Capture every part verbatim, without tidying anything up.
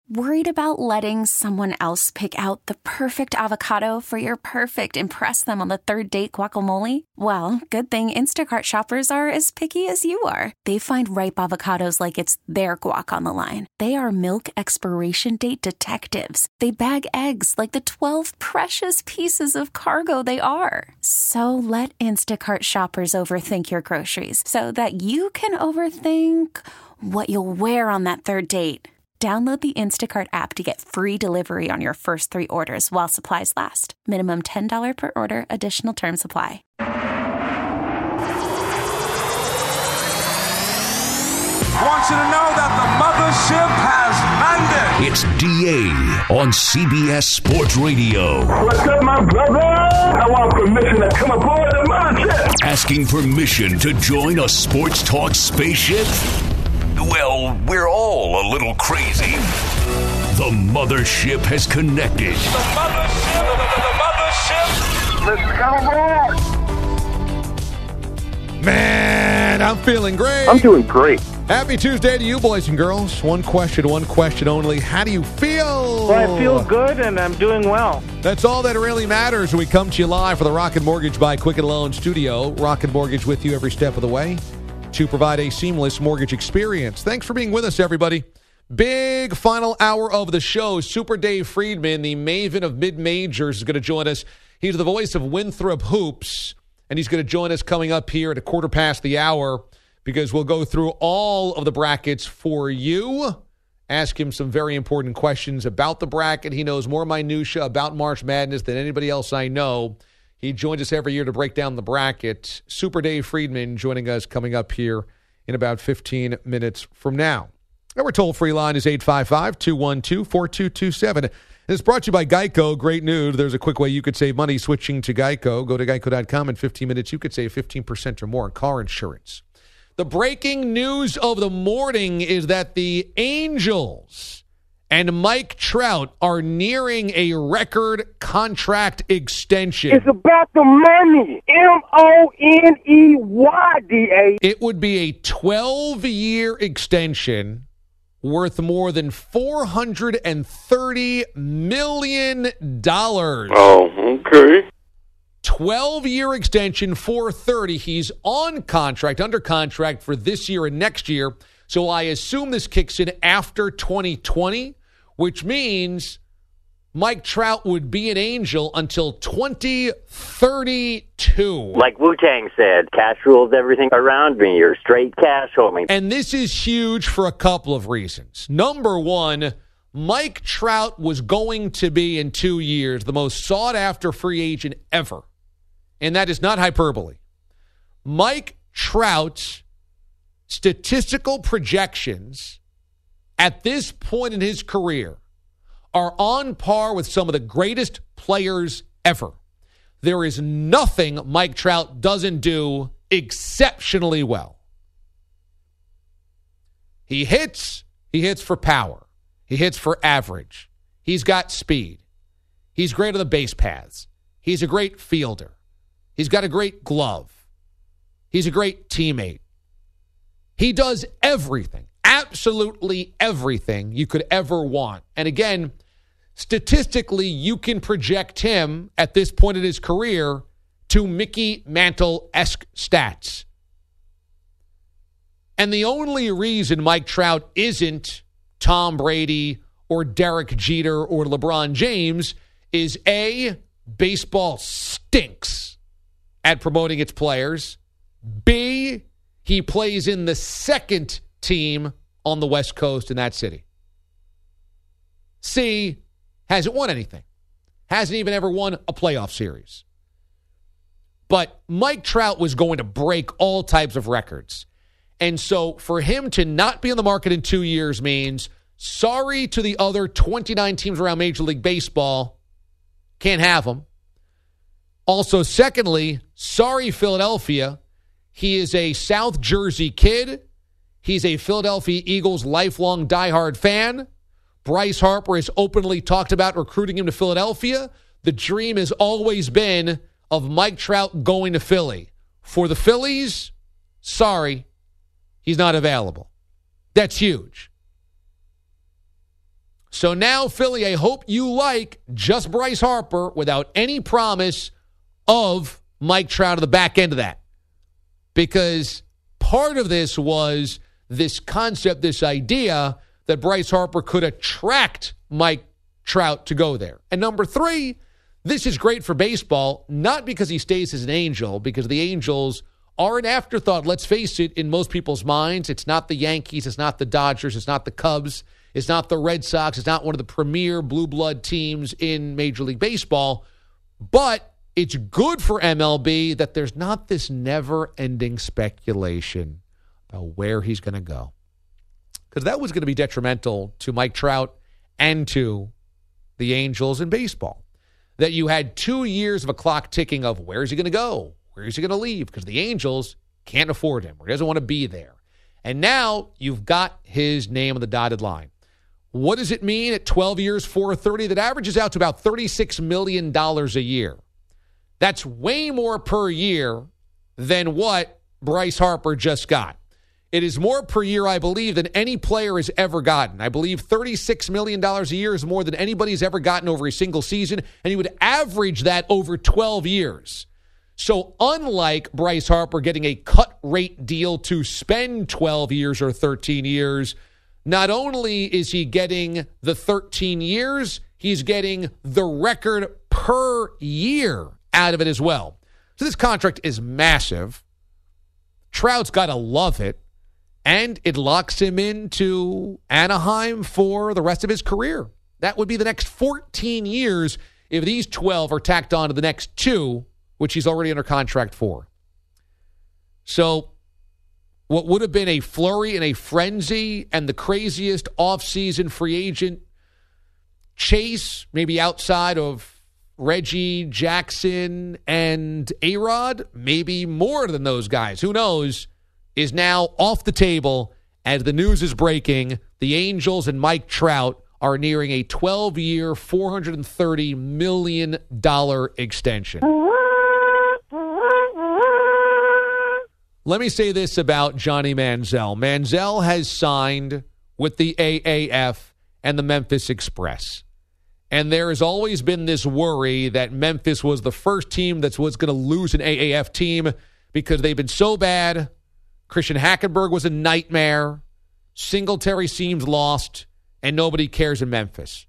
Worried about letting someone else pick out the perfect avocado for your perfect impress them on the third date guacamole? Well, good thing Instacart shoppers are as picky as you are. They find ripe avocados like it's their guac on the line. They are milk expiration date detectives. They bag eggs like the twelve precious pieces of cargo they are. So let Instacart shoppers overthink your groceries so that you can overthink what you'll wear on that third date. Download the Instacart app to get free delivery on your first three orders while supplies last. Minimum ten dollars per order. Additional terms apply. Want you to know that the mothership has landed. It's D A on C B S Sports Radio. What's up, my brother? I want permission to come aboard the mothership. Asking permission to join a sports talk spaceship? Well, we're all a little crazy. The mothership has connected. The mothership, the, the, the mothership. Let's go. Man, I'm feeling great. I'm doing great. Happy Tuesday to you, boys and girls. One question, one question only. How do you feel? Well, I feel good, and I'm doing well. That's all that really matters. We come to you live for the Rocket Mortgage by Quicken Loan Studio. Rocket Mortgage with you every step of the way to provide a seamless mortgage experience. Thanks for being with us, everybody. Big final hour of the show. Super Dave Friedman, the maven of mid-majors, is going to join us. He's the voice of Winthrop Hoops, and he's going to join us coming up here at a quarter past the hour because we'll go through all of the brackets for you, ask him some very important questions about the bracket. He knows more minutia about March Madness than anybody else I know. He joins us every year to break down the bracket. Super Dave Friedman joining us coming up here in about fifteen minutes from now. Our toll-free line is eight five five, two one two, four two two seven. And it's brought to you by Geico. Great news. There's a quick way you could save money switching to Geico. Go to geico dot com. In fifteen minutes, you could save fifteen percent or more on car insurance. The breaking news of the morning is that the Angels and Mike Trout are nearing a record contract extension. It's about the money. M O N E Y D A. It would be a twelve-year extension worth more than four hundred thirty million dollars. Oh, okay. twelve-year extension, four hundred thirty. He's on contract, under contract for this year and next year. So I assume this kicks in after twenty twenty, which means Mike Trout would be an Angel until twenty thirty-two. Like Wu-Tang said, cash rules everything around me. You're straight cash, homie. And this is huge for a couple of reasons. Number one, Mike Trout was going to be, in two years, the most sought-after free agent ever. And that is not hyperbole. Mike Trout's statistical projections at this point in his career are on par with some of the greatest players ever. There is nothing Mike Trout doesn't do exceptionally well. He hits, he hits for power. He hits for average. He's got speed. He's great on the base paths. He's a great fielder. He's got a great glove. He's a great teammate. He does everything, absolutely everything you could ever want. And again, statistically, you can project him at this point in his career to Mickey Mantle-esque stats. And the only reason Mike Trout isn't Tom Brady or Derek Jeter or LeBron James is A, baseball stinks at promoting its players. B, he plays in the second team on the West Coast in that city. C, hasn't won anything. Hasn't even ever won a playoff series. But Mike Trout was going to break all types of records. And so for him to not be on the market in two years means sorry to the other twenty-nine teams around Major League Baseball. Can't have him. Also, secondly, sorry, Philadelphia. He is a South Jersey kid. He's a Philadelphia Eagles lifelong diehard fan. Bryce Harper has openly talked about recruiting him to Philadelphia. The dream has always been of Mike Trout going to Philly. For the Phillies, sorry, he's not available. That's huge. So now, Philly, I hope you like just Bryce Harper without any promise of Mike Trout at the back end of that. Because part of this was this concept, this idea that Bryce Harper could attract Mike Trout to go there. And number three, this is great for baseball, not because he stays as an Angel, because the Angels are an afterthought. Let's face it, in most people's minds, it's not the Yankees, it's not the Dodgers, it's not the Cubs, it's not the Red Sox, it's not one of the premier blue blood teams in Major League Baseball. But it's good for M L B that there's not this never-ending speculation about where he's going to go. Because that was going to be detrimental to Mike Trout and to the Angels in baseball. That you had two years of a clock ticking of where is he going to go? Where is he going to leave? Because the Angels can't afford him or he doesn't want to be there. And now you've got his name on the dotted line. What does it mean at twelve years, four thirty? That averages out to about thirty-six million dollars a year. That's way more per year than what Bryce Harper just got. It is more per year, I believe, than any player has ever gotten. I believe thirty-six million dollars a year is more than anybody's ever gotten over a single season, and he would average that over twelve years. So unlike Bryce Harper getting a cut rate deal to spend twelve years or thirteen years, not only is he getting the thirteen years, he's getting the record per year out of it as well. So this contract is massive. Trout's got to love it. And it locks him into Anaheim for the rest of his career. That would be the next fourteen years if these twelve are tacked on to the next two, which he's already under contract for. So what would have been a flurry and a frenzy and the craziest offseason free agent chase, maybe outside of Reggie, Jackson, and A-Rod, maybe more than those guys. Who knows? Is now off the table as the news is breaking. The Angels and Mike Trout are nearing a twelve-year, four hundred thirty million dollars extension. Let me say this about Johnny Manziel. Manziel has signed with the A A F and the Memphis Express. And there has always been this worry that Memphis was the first team that was going to lose an A A F team because they've been so bad. Christian Hackenberg was a nightmare. Singletary seems lost, and nobody cares in Memphis.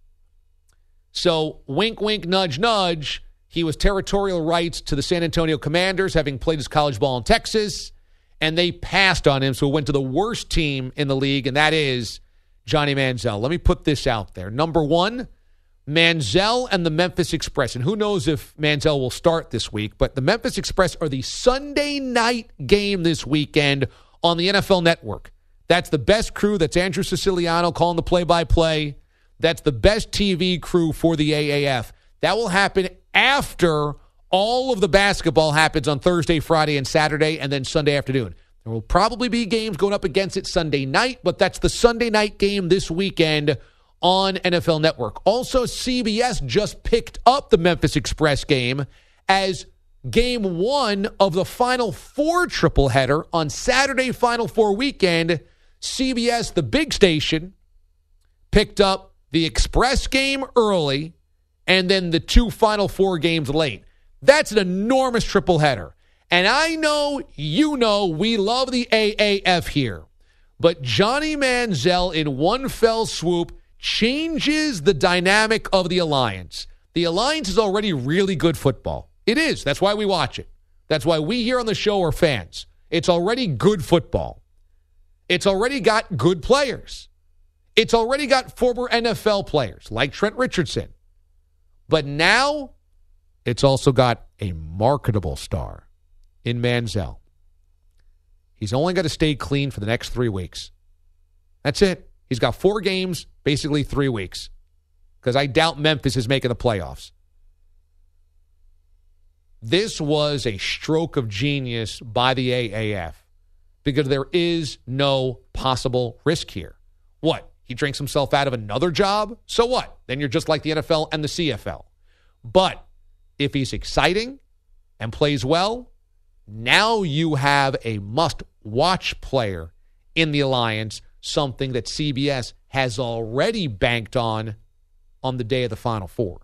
So, wink, wink, nudge, nudge. He was territorial rights to the San Antonio Commanders, having played his college ball in Texas, and they passed on him, so he went to the worst team in the league, and that is Johnny Manziel. Let me put this out there. Number one, Manziel and the Memphis Express. And who knows if Manziel will start this week, but the Memphis Express are the Sunday night game this weekend on the N F L Network. That's the best crew. That's Andrew Siciliano calling the play-by-play. That's the best T V crew for the A A F. That will happen after all of the basketball happens on Thursday, Friday, and Saturday, and then Sunday afternoon. There will probably be games going up against it Sunday night, but that's the Sunday night game this weekend on N F L Network. Also, C B S just picked up the Memphis Express game as game one of the Final Four tripleheader on Saturday Final Four weekend. C B S, the big station, picked up the Express game early and then the two Final Four games late. That's an enormous tripleheader. And I know, you know, we love the A A F here. But Johnny Manziel in one fell swoop changes the dynamic of the Alliance. The Alliance is already really good football. It is. That's why we watch it. That's why we here on the show are fans. It's already good football. It's already got good players. It's already got former N F L players like Trent Richardson. But now it's also got a marketable star in Manziel. He's only got to stay clean for the next three weeks. That's it. He's got four games, basically three weeks, because I doubt Memphis is making the playoffs. This was a stroke of genius by the A A F because there is no possible risk here. What? He drinks himself out of another job? So what? Then you're just like the N F L and the C F L. But if he's exciting and plays well, now you have a must-watch player in the Alliance something that C B S has already banked on on the day of the Final Four.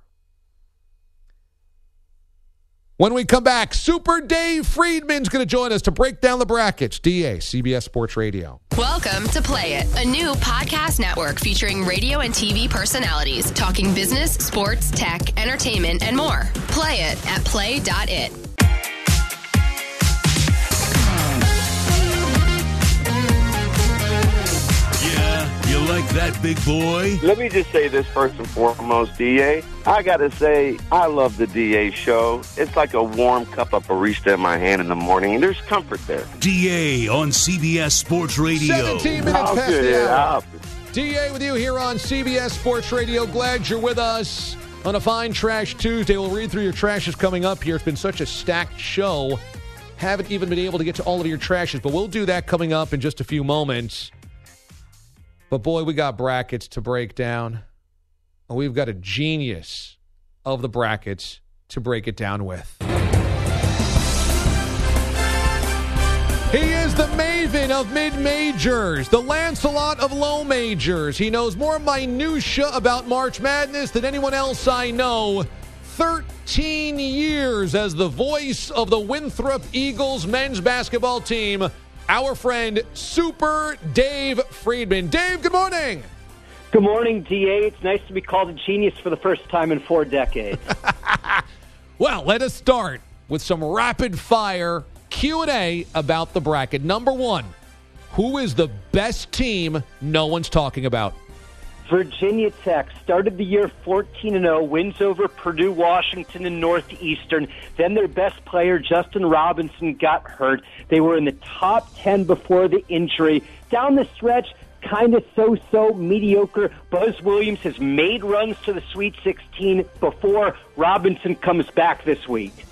When we come back, Super Dave Friedman's going to join us to break down the brackets. D A, C B S Sports Radio. Welcome to Play It, a new podcast network featuring radio and T V personalities talking business, sports, tech, entertainment, and more. Play it at play dot it. You like that, big boy? Let me just say this first and foremost, D A. I got to say, I love the D A show. It's like a warm cup of barista in my hand in the morning, and there's comfort there. D A on C B S Sports Radio. seventeen minutes I'll past do the it. hour. I'll- D A with you here on C B S Sports Radio. Glad you're with us on a fine Trash Tuesday. We'll read through your trashes coming up here. It's been such a stacked show. Haven't even been able to get to all of your trashes, but we'll do that coming up in just a few moments. But, boy, we got brackets to break down. And we've got a genius of the brackets to break it down with. He is the maven of mid-majors, the Lancelot of low majors. He knows more minutia about March Madness than anyone else I know. thirteen years as the voice of the Winthrop Eagles men's basketball team. Our friend, Super Dave Friedman. Dave, good morning. Good morning, D A. It's nice to be called a genius for the first time in four decades. Well, let us start with some rapid-fire Q and A about the bracket. Number one, who is the best team no one's talking about? Virginia Tech started the year fourteen and oh, wins over Purdue, Washington, and Northeastern. Then their best player, Justin Robinson, got hurt. They were in the top ten before the injury. Down the stretch, kind of so-so, mediocre. Buzz Williams has made runs to the Sweet sixteen before Robinson comes back this week.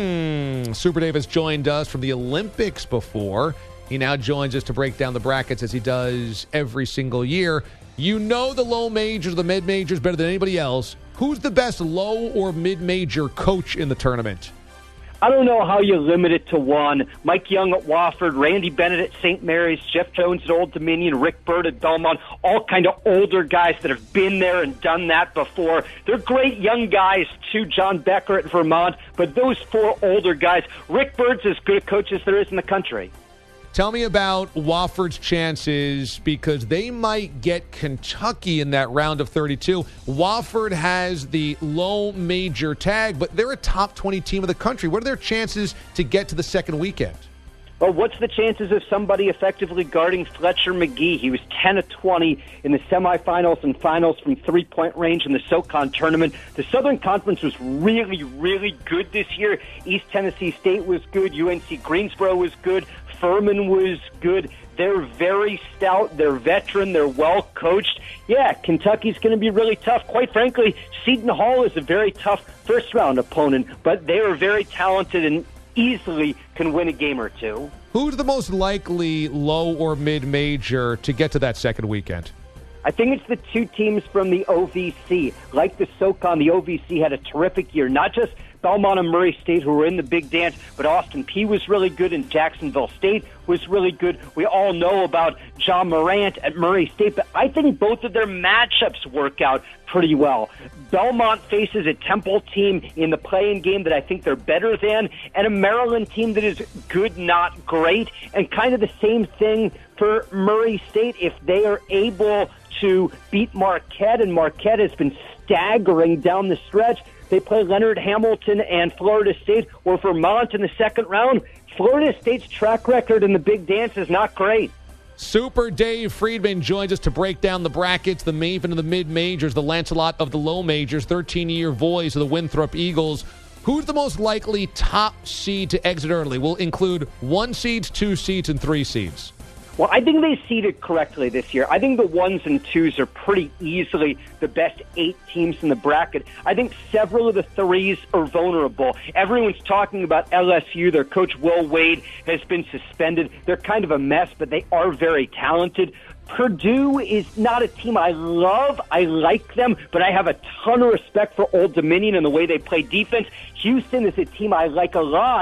Mm, Super Dave has joined us from the Olympics before. He now joins us to break down the brackets as he does every single year. You know the low majors, the mid-majors better than anybody else. Who's the best low or mid-major coach in the tournament? I don't know how you limit it to one. Mike Young at Wofford, Randy Bennett at Saint Mary's, Jeff Jones at Old Dominion, Rick Byrd at Belmont, all kind of older guys that have been there and done that before. They're great young guys, too, John Becker at Vermont, but those four older guys, Rick Byrd's as good a coach as there is in the country. Tell me about Wofford's chances because they might get Kentucky in that round of thirty-two. Wofford has the low major tag, but they're a top twenty team of the country. What are their chances to get to the second weekend? Well, what's the chances of somebody effectively guarding Fletcher McGee? He was ten of twenty in the semifinals and finals from three-point range in the SoCon tournament. The Southern Conference was really, really good this year. East Tennessee State was good. U N C Greensboro was good. Furman was good. They're very stout. They're veteran. They're well coached. Yeah, Kentucky's going to be really tough. Quite frankly, Seton Hall is a very tough first-round opponent, but they are very talented and easily can win a game or two. Who's the most likely low or mid-major to get to that second weekend? I think it's the two teams from the O V C. Like the SoCon, the O V C had a terrific year. Not just Belmont and Murray State, who were in the big dance, but Austin Peay was really good and Jacksonville State was really good. We all know about John Morant at Murray State, but I think both of their matchups work out pretty well. Belmont faces a Temple team in the play-in game that I think they're better than, and a Maryland team that is good, not great, and kind of the same thing for Murray State. If they are able to beat Marquette, and Marquette has been staggering down the stretch, they play Leonard Hamilton and Florida State or Vermont in the second round. Florida State's track record in the big dance is not great. Super Dave Friedman joins us to break down the brackets, the Maven of the mid-majors, the Lancelot of the low majors, thirteen-year voice of the Winthrop Eagles. Who's the most likely top seed to exit early? We'll include one seeds, two seeds, and three seeds. Well, I think they seeded correctly this year. I think the ones and twos are pretty easily the best eight teams in the bracket. I think several of the threes are vulnerable. Everyone's talking about L S U. Their coach, Will Wade, has been suspended. They're kind of a mess, but they are very talented. Purdue is not a team I love. I like them, but I have a ton of respect for Old Dominion and the way they play defense. Houston is a team I like a lot,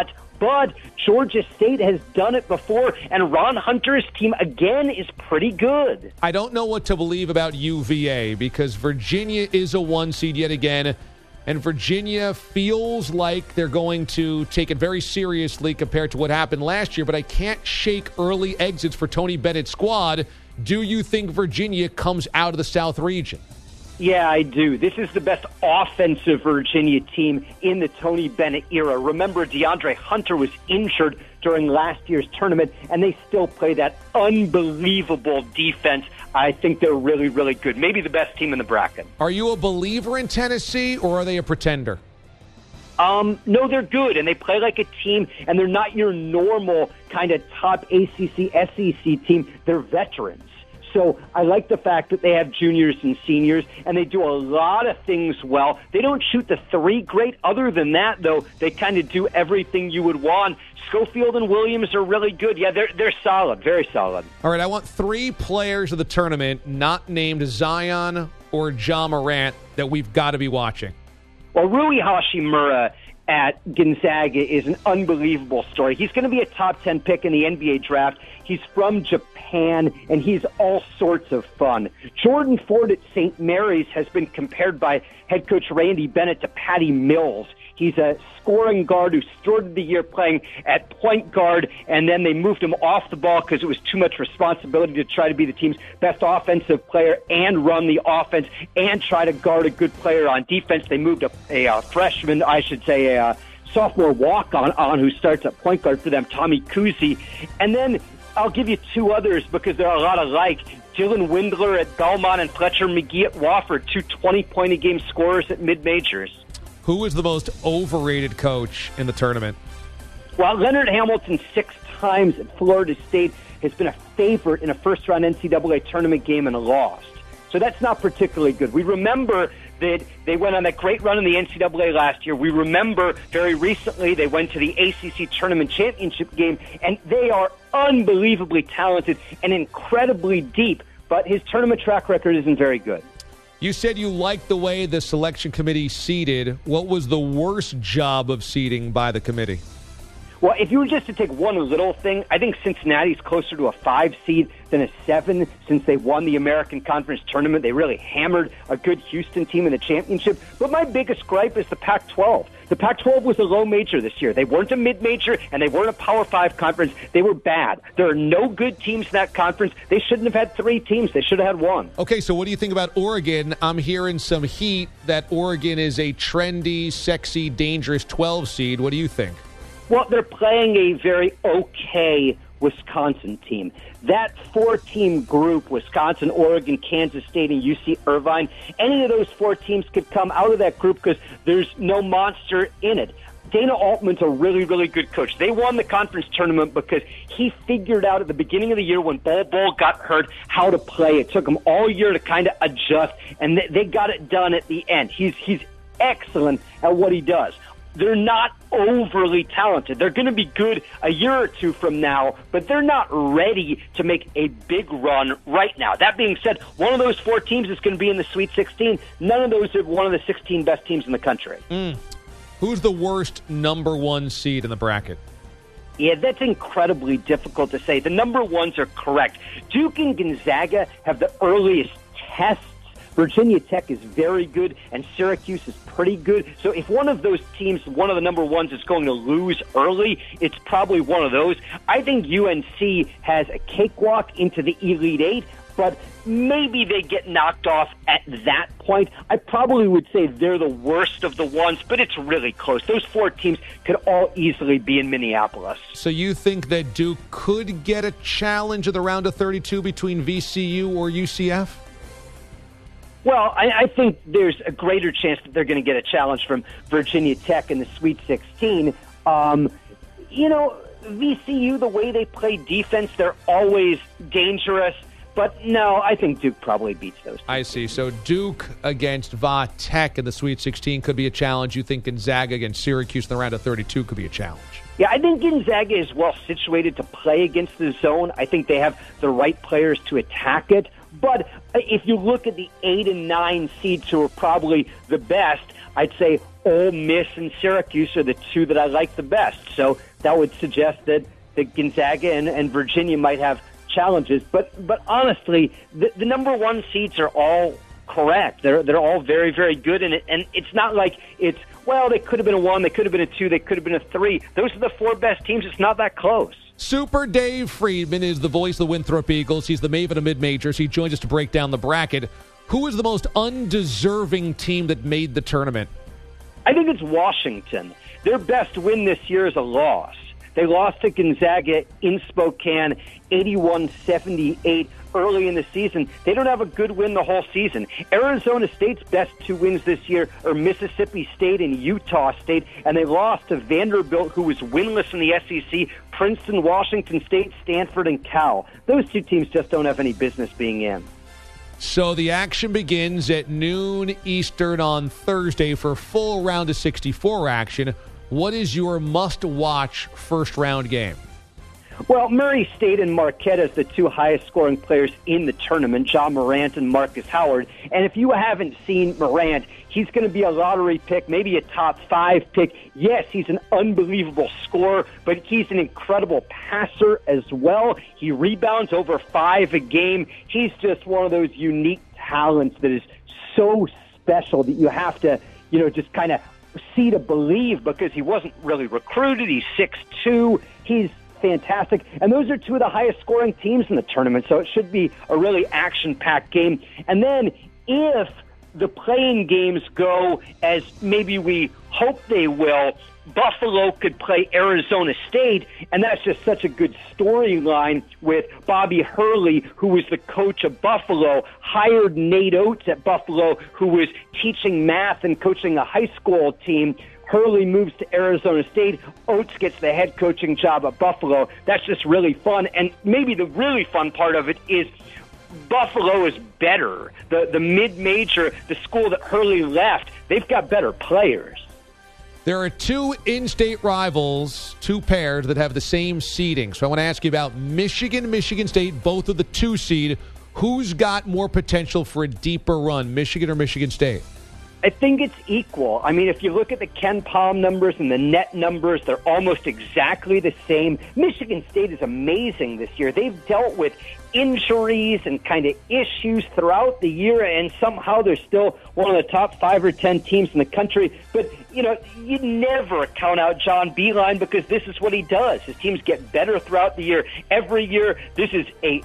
but Georgia State has done it before, and Ron Hunter's team, again, is pretty good. I don't know what to believe about U V A because Virginia is a one seed yet again, and Virginia feels like they're going to take it very seriously compared to what happened last year, but I can't shake early exits for Tony Bennett's squad. Do you think Virginia comes out of the South region? Yeah, I do. This is the best offensive Virginia team in the Tony Bennett era. Remember, DeAndre Hunter was injured during last year's tournament, and they still play that unbelievable defense. I think they're really, really good. Maybe the best team in the bracket. Are you a believer in Tennessee, or are they a pretender? Um, no, they're good, and they play like a team, and they're not your normal kind of top A C C, S E C team. They're veterans. So I like the fact that they have juniors and seniors, and they do a lot of things well. They don't shoot the three great. Other than that, though, they kind of do everything you would want. Schofield and Williams are really good. Yeah, they're they're solid, very solid. All right, I want three players of the tournament not named Zion or Ja Morant that we've got to be watching. Well, Rui Hashimura at Gonzaga is an unbelievable story. He's going to be a top ten pick in the N B A draft. He's from Japan, and he's all sorts of fun. Jordan Ford at Saint Mary's has been compared by head coach Randy Bennett to Patty Mills. He's a scoring guard who started the year playing at point guard, and then they moved him off the ball because it was too much responsibility to try to be the team's best offensive player and run the offense and try to guard a good player on defense. They moved a, a, a freshman, I should say, a, a sophomore walk-on on who starts at point guard for them, Tommy Kuzi. And then I'll give you two others because they're a lot alike. Dylan Windler at Belmont and Fletcher McGee at Wofford, two twenty-point-a-game scorers at mid-majors. Who is the most overrated coach in the tournament? Well, Leonard Hamilton six times at Florida State has been a favorite in a first-round N C double A tournament game and lost. So that's not particularly good. We remember that they went on that great run in the N C double A last year. We remember very recently they went to the A C C tournament championship game, and they are unbelievably talented and incredibly deep, but his tournament track record isn't very good. You said you liked the way the selection committee seeded. What was the worst job of seeding by the committee? Well, if you were just to take one little thing, I think Cincinnati's closer to a five seed than a seven since they won the American Conference tournament. They really hammered a good Houston team in the championship. But my biggest gripe is the Pac twelve. The Pac twelve was a low major this year. They weren't a mid-major, and they weren't a Power five conference. They were bad. There are no good teams in that conference. They shouldn't have had three teams. They should have had one. Okay, so what do you think about Oregon? I'm hearing some heat that Oregon is a trendy, sexy, dangerous twelve seed. What do you think? Well, they're playing a very okay Wisconsin team. That four-team group, Wisconsin, Oregon, Kansas State, and U C Irvine, any of those four teams could come out of that group because there's no monster in it. Dana Altman's a really, really good coach. They won the conference tournament because he figured out at the beginning of the year when Bol Bol got hurt how to play. It took him all year to kind of adjust, and they got it done at the end. He's he's excellent at what he does. They're not overly talented. They're going to be good a year or two from now, but they're not ready to make a big run right now. That being said, one of those four teams is going to be in the Sweet sixteen. None of those are one of the sixteen best teams in the country. Mm. Who's the worst number one seed in the bracket? Yeah, that's incredibly difficult to say. The number ones are correct. Duke and Gonzaga have the earliest tests. Virginia Tech is very good, and Syracuse is pretty good. So if one of those teams, one of the number ones, is going to lose early, it's probably one of those. I think U N C has a cakewalk into the Elite Eight, but maybe they get knocked off at that point. I probably would say they're the worst of the ones, but it's really close. Those four teams could all easily be in Minneapolis. So you think that Duke could get a challenge of the round of thirty-two between V C U or U C F? Well, I, I think there's a greater chance that they're going to get a challenge from Virginia Tech in the Sweet sixteen. Um, you know, V C U, the way they play defense, they're always dangerous. But no, I think Duke probably beats those two. I see. So Duke against Va Tech in the Sweet sixteen could be a challenge. You think Gonzaga against Syracuse in the round of thirty-two could be a challenge? Yeah, I think Gonzaga is well situated to play against the zone. I think they have the right players to attack it. But if you look at the eight and nine seeds who are probably the best, I'd say Ole Miss and Syracuse are the two that I like the best. So that would suggest that, that Gonzaga and, and Virginia might have challenges. But but honestly, the, the number one seeds are all correct. They're they're all very, very good. And, it, and it's not like it's, well, they could have been a one, they could have been a two, they could have been a three. Those are the four best teams. It's not that close. Super Dave Friedman is the voice of the Winthrop Eagles. He's the maven of mid-majors. He joins us to break down the bracket. Who is the most undeserving team that made the tournament? I think it's Washington. Their best win this year is a loss. They lost to Gonzaga in Spokane, eighty-one seventy-eight early in the season. They don't have a good win the whole season. Arizona State's best two wins this year are Mississippi State and Utah State, and they lost to Vanderbilt, who was winless in the S E C, Princeton, Washington State, Stanford, and Cal. Those two teams just don't have any business being in. So the action begins at noon Eastern on Thursday for a full round of sixty-four action. What is your must-watch first-round game? Well, Murray State and Marquette as the two highest-scoring players in the tournament, John Morant and Marcus Howard. And if you haven't seen Morant, he's going to be a lottery pick, maybe a top five pick. Yes, he's an unbelievable scorer, but he's an incredible passer as well. He rebounds over five a game. He's just one of those unique talents that is so special that you have to, you know, just kind of see to believe, because he wasn't really recruited. He's six two. He's fantastic. And those are two of the highest scoring teams in the tournament, so it should be a really action-packed game. And then if the playing games go as maybe we hope they will, Buffalo could play Arizona State, and that's just such a good storyline with Bobby Hurley, who was the coach of Buffalo, hired Nate Oates at Buffalo, who was teaching math and coaching a high school team. Hurley moves to Arizona State. Oates gets the head coaching job at Buffalo. That's just really fun. And maybe the really fun part of it is Buffalo is better. The, the mid-major, the school that Hurley left, they've got better players. There are two in-state rivals, two pairs that have the same seeding. So I want to ask you about Michigan, Michigan State, both of the two seed. Who's got more potential for a deeper run, Michigan or Michigan State? I think it's equal. I mean, if you look at the Ken Palm numbers and the net numbers, they're almost exactly the same. Michigan State is amazing this year. They've dealt with injuries and kind of issues throughout the year, and somehow they're still one of the top five or ten teams in the country. But, you know, you never count out John Beilein, because this is what he does. His teams get better throughout the year. Every year, this is a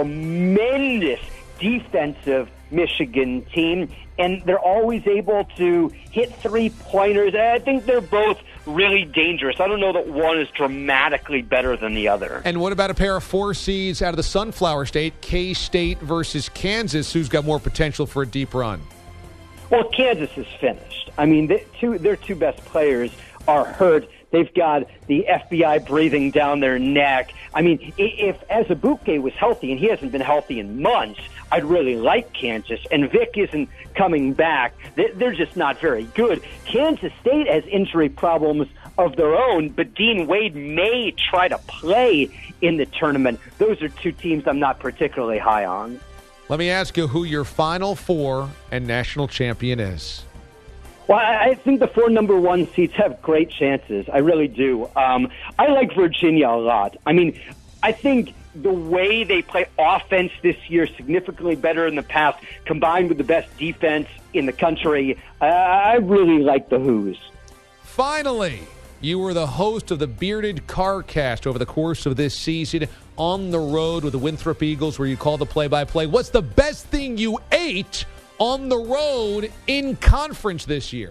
tremendous defensive Michigan team, and they're always able to hit three-pointers. I think they're both really dangerous. I don't know that one is dramatically better than the other. And what about a pair of four seeds out of the Sunflower State, K-State versus Kansas? Who's got more potential for a deep run? Well, Kansas is finished. I mean, they, two, their two best players are hurt. They've got the F B I breathing down their neck. I mean, if Azubuike was healthy, and he hasn't been healthy in months, I'd really like Kansas. And Vic isn't coming back. They're just not very good. Kansas State has injury problems of their own, but Dean Wade may try to play in the tournament. Those are two teams I'm not particularly high on. Let me ask you who your Final Four and national champion is. Well, I think the four number one seeds have great chances. I really do. Um, I like Virginia a lot. I mean, I think the way they play offense this year significantly better than the past, combined with the best defense in the country. Uh, I really like the Hoos. Finally, you were the host of the Bearded CarCast over the course of this season, on the road with the Winthrop Eagles, where you call the play-by-play. What's the best thing you ate on the road in conference this year?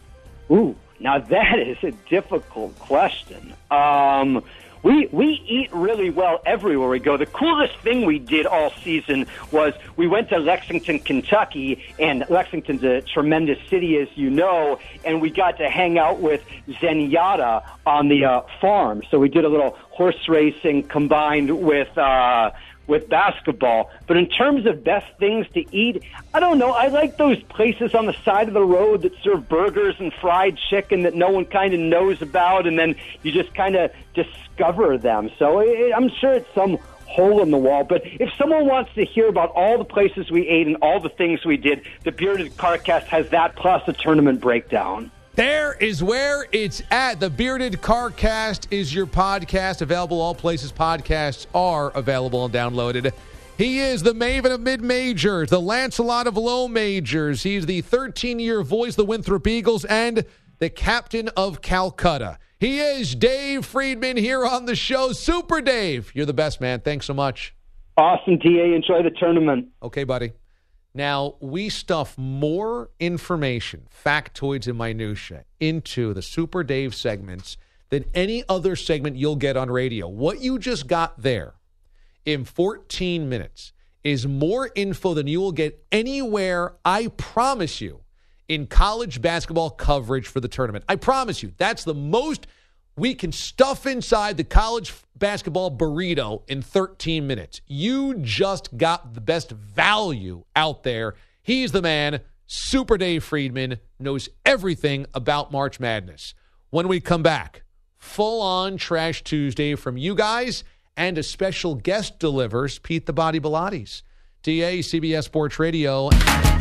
Ooh, now that is a difficult question. Um, we we eat really well everywhere we go. The coolest thing we did all season was we went to Lexington, Kentucky, and Lexington's a tremendous city, as you know, and we got to hang out with Zenyatta on the uh, farm. So we did a little horse racing combined with uh, with basketball. But in terms of best things to eat, I don't know. I like those places on the side of the road that serve burgers and fried chicken that no one kind of knows about, and then you just kind of discover them. So it, I'm sure it's some hole in the wall. But if someone wants to hear about all the places we ate and all the things we did, the Bearded CarCast has that plus a tournament breakdown. There is where it's at. The Bearded CarCast is your podcast, available all places podcasts are available and downloaded. He is the maven of mid-majors, the Lancelot of low majors. He's the thirteen-year voice of the Winthrop Eagles and the captain of Calcutta. He is Dave Friedman here on the show. Super Dave, you're the best, man. Thanks so much. Awesome, D A. Enjoy the tournament. Okay, buddy. Now, we stuff more information, factoids, and minutia into the Super Dave segments than any other segment you'll get on radio. What you just got there in fourteen minutes is more info than you will get anywhere, I promise you, in college basketball coverage for the tournament. I promise you, that's the most we can stuff inside the college basketball burrito in thirteen minutes. You just got the best value out there. He's the man. Super Dave Friedman knows everything about March Madness. When we come back, full-on Trash Tuesday from you guys, and a special guest delivers, Pete the Body Pilates. D A, C B S Sports Radio.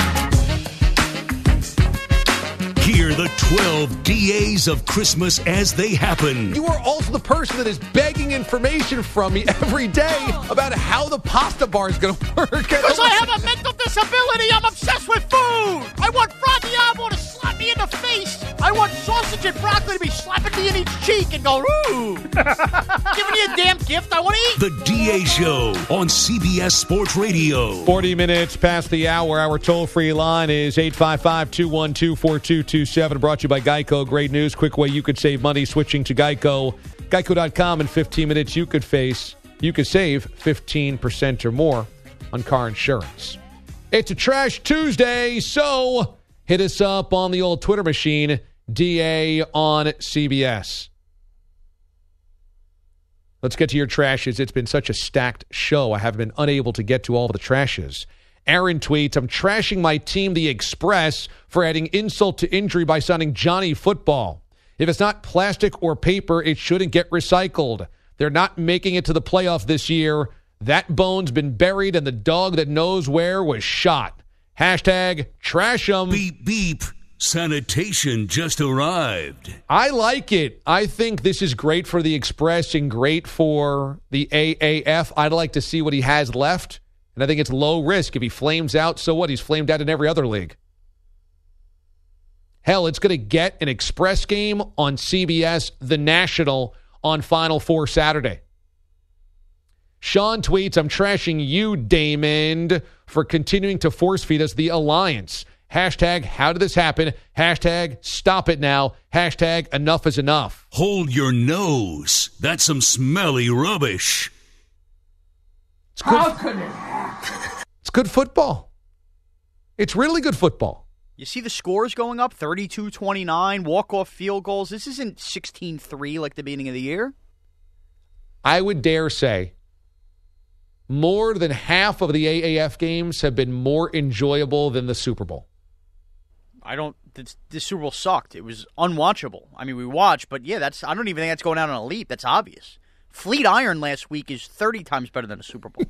Hear the twelve D As of Christmas as they happen. You are also the person that is begging information from me every day about how the pasta bar is going to work. Because I have a mental disability. I'm obsessed with food. I want Fradiamo to slap me in the face. I want sausage and broccoli to be slapping me in each cheek and go, ooh. Giving you a damn gift I want to eat. The D A Show on C B S Sports Radio. forty minutes past the hour. Our toll-free line is eight five five, two one two, four two two seven. Brought to you by Geico. Great news. Quick way you could save money switching to Geico. Geico dot com. In fifteen minutes, you could face, you could save fifteen percent or more on car insurance. It's a Trash Tuesday, so hit us up on the old Twitter machine, D A on C B S. Let's get to your trashes. It's been such a stacked show. I have been unable to get to all of the trashes. Aaron tweets, I'm trashing my team, the Express, for adding insult to injury by signing Johnny Football. If it's not plastic or paper, it shouldn't get recycled. They're not making it to the playoff this year. That bone's been buried, and the dog that knows where was shot. Hashtag trash 'em. Beep, beep. Sanitation just arrived. I like it. I think this is great for the Express and great for the A A F. I'd like to see what he has left. And I think it's low risk. If he flames out, so what? He's flamed out in every other league. Hell, it's going to get an Express game on C B S, The National, on Final Four Saturday. Sean tweets, I'm trashing you, Damon, for continuing to force feed us the Alliance. Hashtag, how did this happen? Hashtag, stop it now. Hashtag, enough is enough. Hold your nose. That's some smelly rubbish. It's good. How could it happen? It's good football. It's really good football. You see the scores going up, thirty-two twenty-nine, walk-off field goals. This isn't sixteen three like the beginning of the year. I would dare say more than half of the A A F games have been more enjoyable than the Super Bowl. I don't. This, this Super Bowl sucked. It was unwatchable. I mean, we watched, but yeah, that's. I don't even think that's going out on a leap. That's obvious. Fleet Iron last week is thirty times better than a Super Bowl.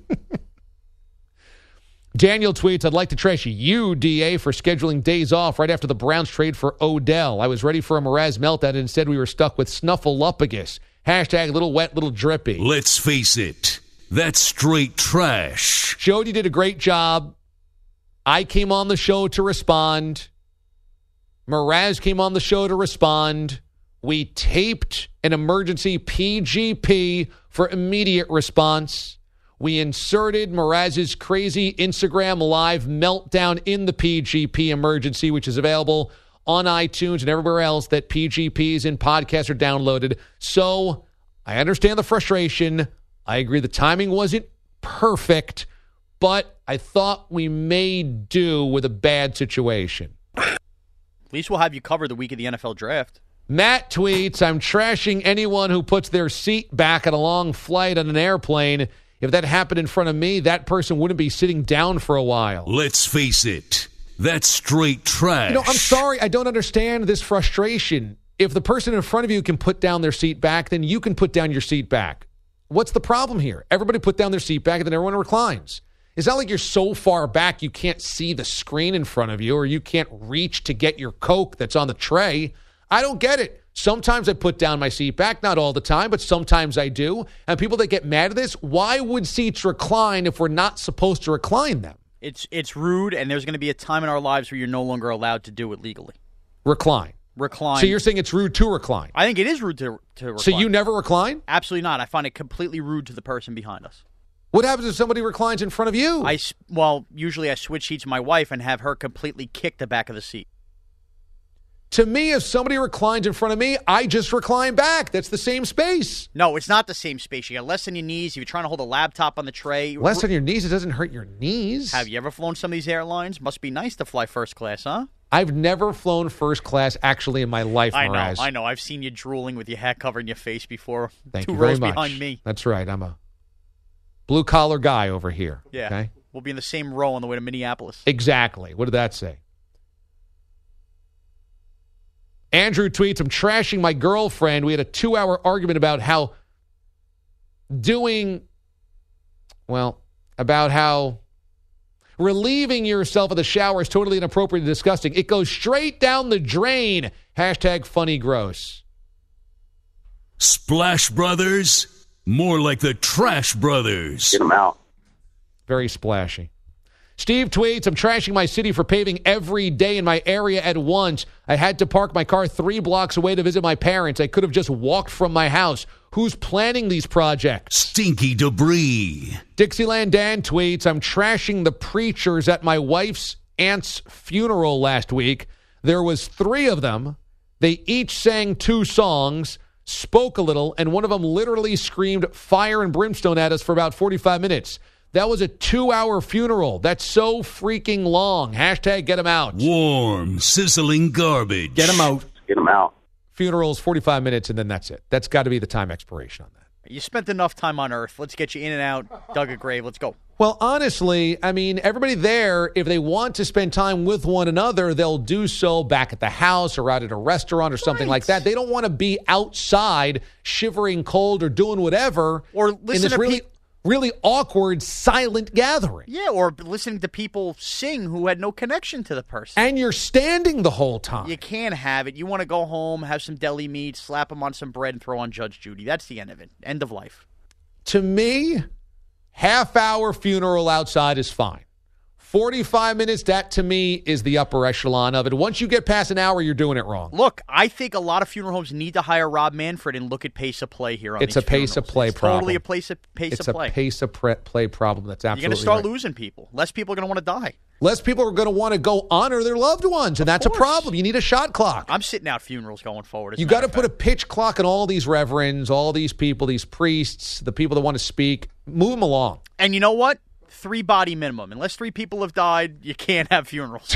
Daniel tweets, I'd like to trash you, D A, for scheduling days off right after the Browns trade for Odell. I was ready for a Mraz meltdown, and instead we were stuck with Snuffleupagus. Hashtag little wet, little drippy. Let's face it, that's straight trash. Jody did a great job. I came on the show to respond. Mraz came on the show to respond. We taped an emergency P G P for immediate response. We inserted Mraz's crazy Instagram live meltdown in the P G P emergency, which is available on iTunes and everywhere else that P G Ps and podcasts are downloaded. So I understand the frustration. I agree the timing wasn't perfect, but I thought we made do with a bad situation. At least we'll have you covered the week of the N F L draft. Matt tweets, I'm trashing anyone who puts their seat back on a long flight on an airplane. If that happened in front of me, that person wouldn't be sitting down for a while. Let's face it, that's straight trash. You know, I'm sorry, I don't understand this frustration. If the person in front of you can put down their seat back, then you can put down your seat back. What's the problem here? Everybody put down their seat back and then everyone reclines. It's not like you're so far back you can't see the screen in front of you or you can't reach to get your Coke that's on the tray. I don't get it. Sometimes I put down my seat back, not all the time, but sometimes I do. And people that get mad at this, why would seats recline if we're not supposed to recline them? It's it's rude, and there's going to be a time in our lives where you're no longer allowed to do it legally. Recline. Recline. So you're saying it's rude to recline? I think it is rude to, to recline. So you never recline? Absolutely not. I find it completely rude to the person behind us. What happens if somebody reclines in front of you? I, well, usually I switch seats with my wife and have her completely kick the back of the seat. To me, if somebody reclines in front of me, I just recline back. That's the same space. No, it's not the same space. You got less on your knees. If you're trying to hold a laptop on the tray. Less on your knees? It doesn't hurt your knees. Have you ever flown some of these airlines? Must be nice to fly first class, huh? I've never flown first class actually in my life, I Mraz. know, I know. I've seen you drooling with your hat covering your face before. Thank Two you very rows much. behind me. That's right. I'm a blue-collar guy over here. Yeah. Okay? We'll be in the same row on the way to Minneapolis. Exactly. What did that say? Andrew tweets, I'm trashing my girlfriend. We had a two-hour argument about how doing, well, about how relieving yourself of the shower is totally inappropriate and disgusting. It goes straight down the drain. Hashtag funny gross. Splash Brothers, more like the Trash Brothers. Get them out. Very splashy. Steve tweets, I'm trashing my city for paving every day in my area at once. I had to park my car three blocks away to visit my parents. I could have just walked from my house. Who's planning these projects? Stinky debris. Dixieland Dan tweets, I'm trashing the preachers at my wife's aunt's funeral last week. There was three of them. They each sang two songs, spoke a little, and one of them literally screamed fire and brimstone at us for about forty-five minutes. That was a two-hour funeral. That's so freaking long. Hashtag get them out. Warm, sizzling garbage. Get them out. Get them out. Funerals, forty-five minutes, and then that's it. That's got to be the time expiration on that. You spent enough time on Earth. Let's get you in and out, dug a grave. Let's go. Well, honestly, I mean, everybody there, if they want to spend time with one another, they'll do so back at the house or out at a restaurant or something Right. like that. They don't want to be outside shivering cold or doing whatever Or in listen this to really, pe- really awkward, silent gathering. Yeah, or listening to people sing who had no connection to the person. And you're standing the whole time. You can't have it. You want to go home, have some deli meat, slap them on some bread, and throw on Judge Judy. That's the end of it. End of life. To me, half-hour funeral outside is fine. forty-five minutes, that to me is the upper echelon of it. Once you get past an hour, you're doing it wrong. Look, I think a lot of funeral homes need to hire Rob Manfred and look at pace of play here on It's these a pace funerals. of play it's problem. Totally a pace of, pace It's of a play. pace of pre- play problem. That's You're absolutely going to start right. losing people. Less people are going to want to die. Less people are going to want to go honor their loved ones, and Of that's course. a problem. You need a shot clock. I'm sitting out funerals going forward. as a You matter got to of put a fact. pitch clock on all these reverends, all these people, these priests, the people that want to speak. Move them along. And you know what? Three body minimum. Unless three people have died, you can't have funerals.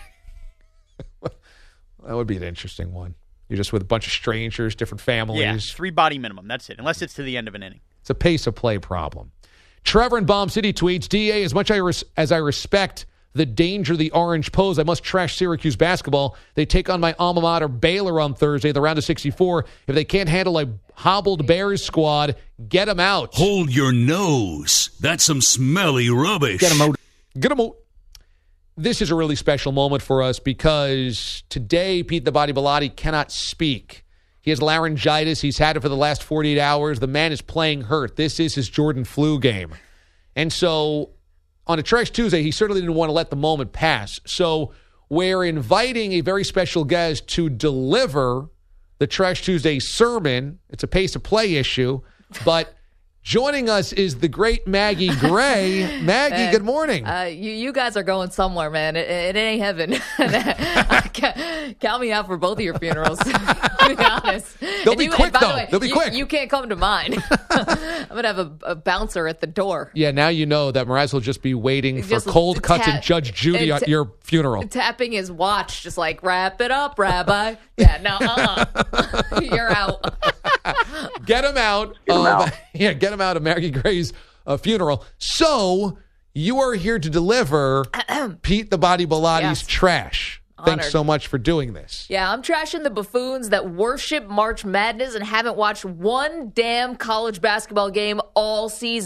That would be an interesting one. You're just with a bunch of strangers, different families. Yeah, three body minimum. That's it. Unless it's to the end of an inning. It's a pace of play problem. Trevor in Bomb City tweets, D A, as much I res- as I respect the danger the Orange pose, I must trash Syracuse basketball. They take on my alma mater, Baylor, on Thursday, the round of sixty-four. If they can't handle a hobbled Bears squad, get them out. Hold your nose. That's some smelly rubbish. Get them out. Get them out. This is a really special moment for us because today Pete the Body Bilotti cannot speak. He has laryngitis. He's had it for the last forty-eight hours. The man is playing hurt. This is his Jordan flu game. And so on a Trash Tuesday, he certainly didn't want to let the moment pass. So we're inviting a very special guest to deliver the Trash Tuesday sermon. It's a pace of play issue, but joining us is the great Maggie Gray. Maggie, Man, good morning. Uh, you you guys are going somewhere, man. It, it ain't heaven. Count me out for both of your funerals, to be honest. They'll And be you, quick, and by though. the way, They'll be you, quick. You can't come to mine. I'm going to have a, a bouncer at the door. Yeah, now you know that Mraz will just be waiting for Just cold cuts ta- and Judge Judy and at ta- your funeral. Tapping his watch, just like, wrap it up, Rabbi. Yeah, no, uh-uh. You're out. Get him out. Get 'em of, out. Yeah, get him out of Maggie Gray's uh, funeral. So you are here to deliver Pete the Body Bilotti's Yes. trash. Thanks Honored. so much for doing this. Yeah, I'm trashing the buffoons that worship March Madness and haven't watched one damn college basketball game all season.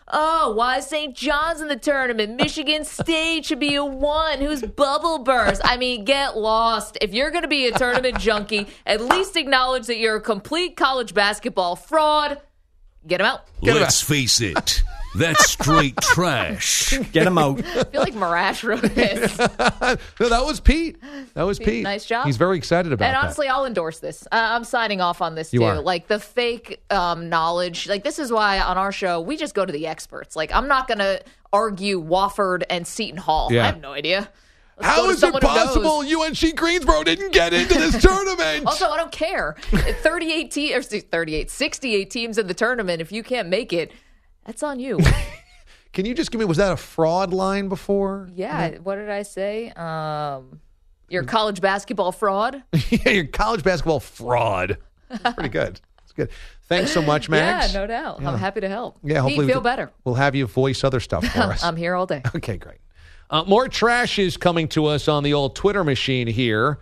Oh, why Saint John's in the tournament? Michigan State should be a one. Who's bubble burst? I mean, get lost. If you're going to be a tournament junkie, at least acknowledge that you're a complete college basketball fraud. Get him out. Get Let's him out. face it. That's straight trash. Get him out. I feel like Marash wrote this. No, that was Pete. That was Pete. Pete. Nice job. He's very excited about it. And honestly, that. I'll endorse this. Uh, I'm signing off on this, you too. Are. Like, the fake um, knowledge. Like, this is why on our show, we just go to the experts. Like, I'm not going to argue Wofford and Seton Hall. Yeah. I have no idea. Let's How is it possible U N C Greensboro didn't get into this tournament? Also, I don't care. thirty-eight te- or thirty-eight, sixty-eight teams in the tournament. If you can't make it, that's on you. Can you just give me, was that a fraud line before? Yeah. What did I say? Um, you're a college basketball fraud. Yeah, you're a college basketball fraud. That's pretty good. That's good. Thanks so much, Max. Yeah, no doubt. Yeah. I'm happy to help. Yeah, hopefully Pete, feel we better. We'll have you voice other stuff for us. I'm here all day. Okay, great. Uh, more trash is coming to us on the old Twitter machine here.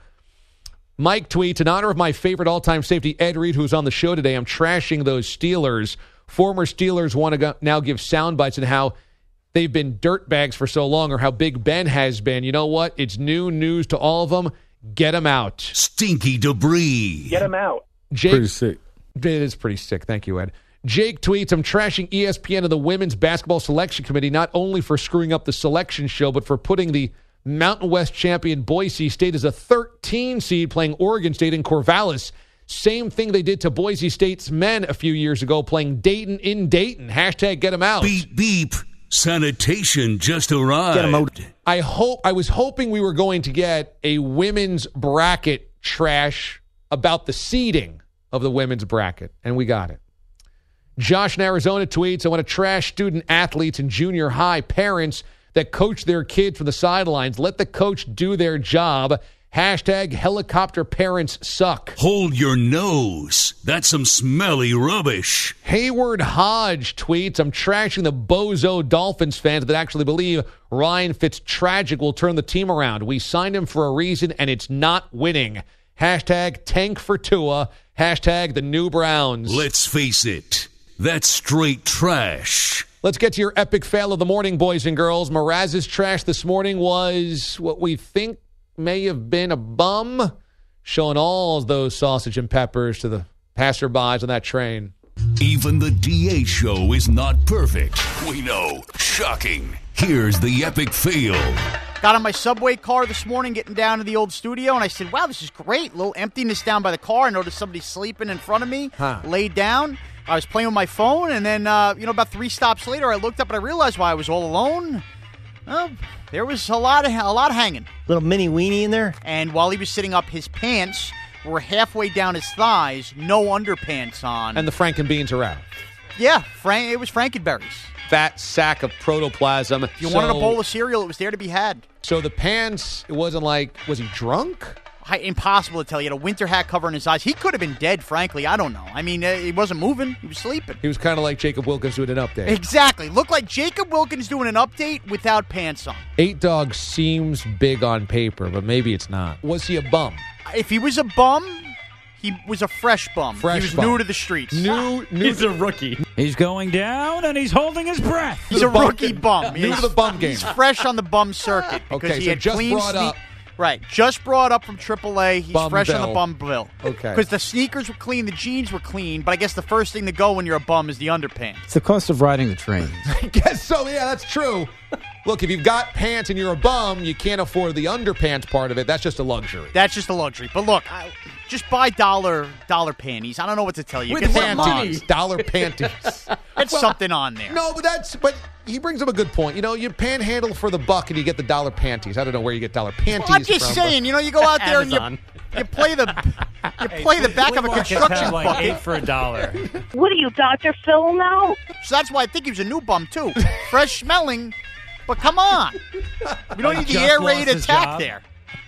Mike tweets, in honor of my favorite all-time safety, Ed Reed, who's on the show today, I'm trashing those Steelers. Former Steelers want to go, now give sound bites on how they've been dirtbags for so long or how Big Ben has been. You know what? It's new news to all of them. Get them out. Stinky debris. Get them out. Jake, pretty sick. It is pretty sick. Thank you, Ed. Jake tweets, I'm trashing E S P N and the Women's Basketball Selection Committee not only for screwing up the selection show, but for putting the Mountain West champion Boise State as a thirteen seed playing Oregon State in Corvallis. Same thing they did to Boise State's men a few years ago playing Dayton in Dayton. Hashtag get them out. Beep, beep. Sanitation just arrived. Get them out. I hope I was hoping we were going to get a women's bracket trash about the seeding of the women's bracket, and we got it. Josh in Arizona tweets, I want to trash student athletes and junior high parents that coach their kids from the sidelines. Let the coach do their job. Hashtag helicopter parents suck. Hold your nose. That's some smelly rubbish. Hayward Hodge tweets, I'm trashing the bozo Dolphins fans that actually believe Ryan Fitztragic will turn the team around. We signed him for a reason, and it's not winning. Hashtag tank for Tua. Hashtag the new Browns. Let's face it. That's straight trash. Let's get to your epic fail of the morning, boys and girls. Mraz's trash this morning was what we think may have been a bum, showing all those sausage and peppers to the passerbys on that train. Even the D A show is not perfect. We know. Shocking. Here's the epic fail. Got on my subway car this morning getting down to the old studio, and I said, wow, this is great. A little emptiness down by the car. I noticed somebody sleeping in front of me, huh. laid down. I was playing with my phone, and then, uh, you know, about three stops later, I looked up and I realized why I was all alone. Well, there was a lot of a lot hanging. Little mini weenie in there. And while he was sitting up, his pants were halfway down his thighs, no underpants on. And the Frankenbeans are out. Yeah, Frank. It was Frankenberries. Fat sack of protoplasm. If you so, wanted a bowl of cereal, it was there to be had. So the pants, it wasn't like, was he drunk? I, impossible to tell. He had a winter hat covering his eyes. He could have been dead, frankly. I don't know. I mean, uh, he wasn't moving. He was sleeping. He was kind of like Jacob Wilkins doing an update. Exactly. Looked like Jacob Wilkins doing an update without pants on. Eight Dog seems big on paper, but maybe it's not. Was he a bum? If he was a bum, he was a fresh bum. Fresh he was bum. new to the streets. New, new He's a rookie. He's going down, and he's holding his breath. He's a rookie bum. New he's, to the bum game. He's fresh on the bum circuit. Because Okay, he so had just clean brought sne- up. Right, just brought up from triple A. He's Bum fresh on bill. the bum bill. Okay. Because the sneakers were clean, the jeans were clean, but I guess the first thing to go when you're a bum is the underpants. It's the cost of riding the train. I guess so. Yeah, that's true. Look, if you've got pants and you're a bum, you can't afford the underpants part of it. That's just a luxury. That's just a luxury. But look, I, just buy dollar dollar panties. I don't know what to tell you. With Get some panties. on. Dollar panties. That's Well, something on there. No, but that's but he brings up a good point. You know, you panhandle for the buck and you get the dollar panties. I don't know where you get dollar panties Well, I'm just from, saying, you know, you go out there and you, you play the you play the back of a construction like bucket. eight for a dollar. What are you, Doctor Phil now? So that's why I think he was a new bum too, fresh smelling. But come on, we don't need the Just air lost raid his attack job. there.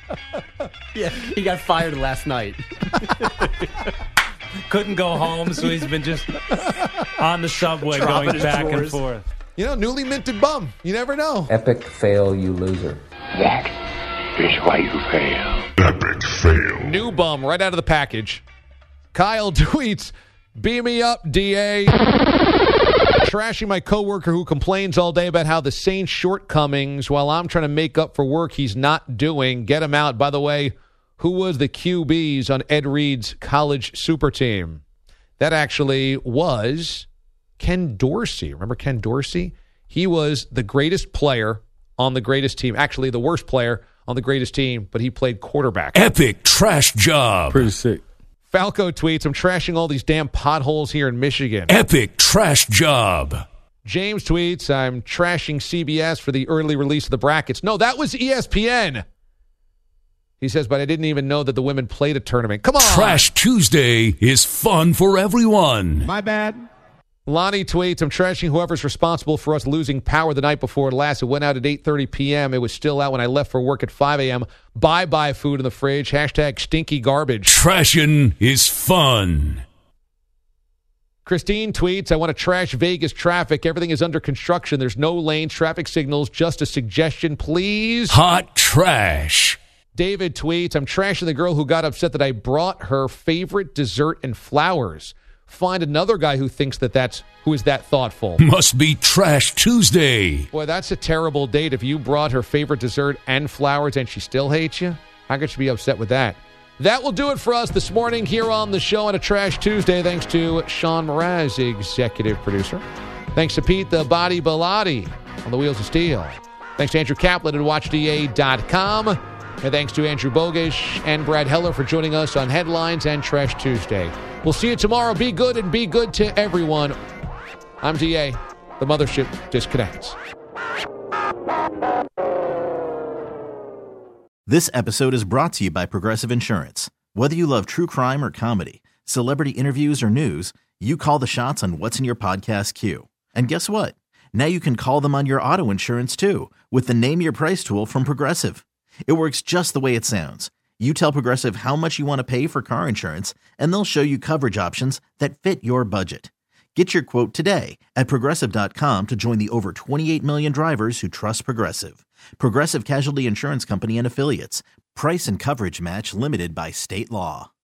Yeah, he got fired last night. Couldn't go home, so he's been just on the subway Dropping going his back and drawers. forth. You know, newly minted bum. You never know. Epic fail, you loser. That is why you fail. Epic fail. New bum right out of the package. Kyle tweets, beam me up, D A. trashing my coworker who complains all day about how the same shortcomings while I'm trying to make up for work he's not doing. Get him out. By the way, who was the Q Bs on Ed Reed's college super team? That actually was Ken Dorsey. Remember Ken Dorsey? He was the greatest player on the greatest team. Actually, the worst player on the greatest team, but he played quarterback. Epic trash job. Pretty sick. Falco tweets, I'm trashing all these damn potholes here in Michigan. Epic trash job. James tweets, I'm trashing C B S for the early release of the brackets. No, that was E S P N. He says, but I didn't even know that the women played a tournament. Come on. Trash Tuesday is fun for everyone. My bad. Lonnie tweets, I'm trashing whoever's responsible for us losing power the night before it last. It went out at eight thirty p.m. It was still out when I left for work at five a.m. Bye-bye food in the fridge. Hashtag stinky garbage. Trashing is fun. Christine tweets, I want to trash Vegas traffic. Everything is under construction. There's no lanes, traffic signals. Just a suggestion, please. Hot trash. David tweets, I'm trashing the girl who got upset that I brought her favorite dessert and flowers. Find another guy who thinks that that's, who is that thoughtful. Must be Trash Tuesday. Boy, that's a terrible date. If you brought her favorite dessert and flowers and she still hates you, how could she be upset with that? That will do it for us this morning here on the show on a Trash Tuesday. Thanks to Sean Mraz, executive producer. Thanks to Pete the Body Bellotti on the Wheels of Steel. Thanks to Andrew Kaplan at watch D A dot com. And thanks to Andrew Bogish and Brad Heller for joining us on Headlines and Trash Tuesday. We'll see you tomorrow. Be good and be good to everyone. I'm D A. The mothership disconnects. This episode is brought to you by Progressive Insurance. Whether you love true crime or comedy, celebrity interviews or news, you call the shots on what's in your podcast queue. And guess what? Now you can call them on your auto insurance too with the Name Your Price tool from Progressive. It works just the way it sounds. You tell Progressive how much you want to pay for car insurance, and they'll show you coverage options that fit your budget. Get your quote today at Progressive dot com to join the over twenty-eight million drivers who trust Progressive. Progressive Casualty Insurance Company and Affiliates. Price and coverage match limited by state law.